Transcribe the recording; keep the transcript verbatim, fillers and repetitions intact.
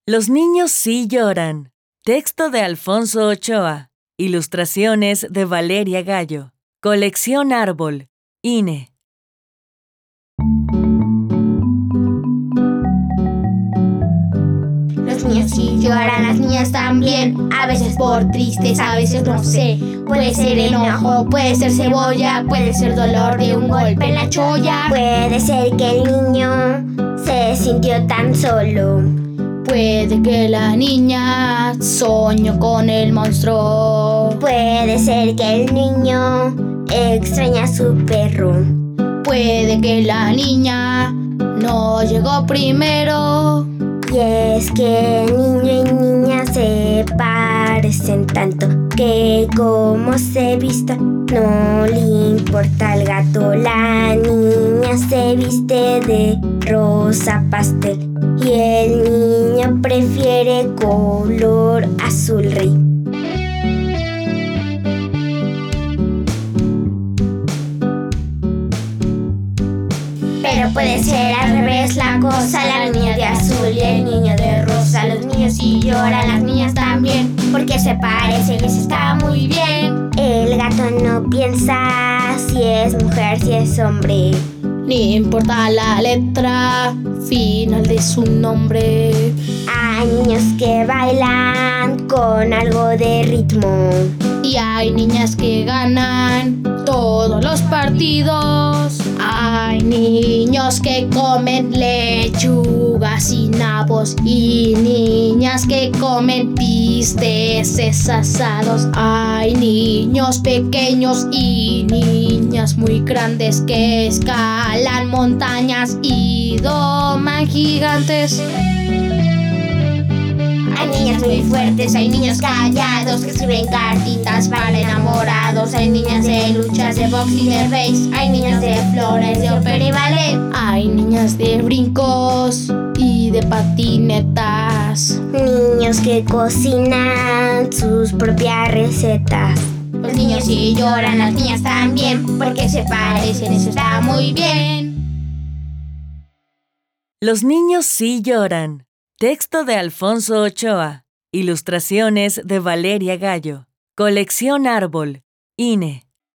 Los niños sí lloran. Texto de Alfonso Ochoa. Ilustraciones de Valeria Gallo. Colección Árbol. I N E. Los niños sí lloran, las niñas también. A veces por tristes, a veces no sé. Puede ser enojo, puede ser cebolla, puede ser dolor de un golpe en la cholla. Puede ser que el niño se sintió tan solo. Puede que la niña soñó con el monstruo. Puede ser que el niño extraña a su perro. Puede que la niña no llegó primero. Y es que niño y niña se parecen tanto que como se vista no le importa al gato. La niña se viste de rosa pastel y el niño prefiere color azul rey. Pero puede ser al revés la cosa, la niña de azul y el niño de rosa. Los niños sí lloran, las niñas también, porque se parecen y eso está muy bien. El gato no piensa si es mujer, si es hombre. Ni importa la letra final de su nombre. Hay niños que bailan con algo de ritmo. Y hay niñas que ganan todos los partidos. Hay niños que comen lechugas y nabos. Y niñas que comen bisteces asados. Hay niños pequeños y niñas muy grandes que escalan montañas y doman gigantes. Hay niñas muy fuertes, hay niños callados que escriben cartitas para enamorados. Hay niñas de luchas, de box y de race. Hay niñas de flores, de ópera y ballet. Hay niñas de brincos y de patinetas. Niños que cocinan sus propias recetas. Los niños sí lloran, las niñas también, porque se parecen, eso está muy bien. Los niños sí lloran. Texto de Alfonso Ochoa. Ilustraciones de Valeria Gallo. Colección Árbol. I N E.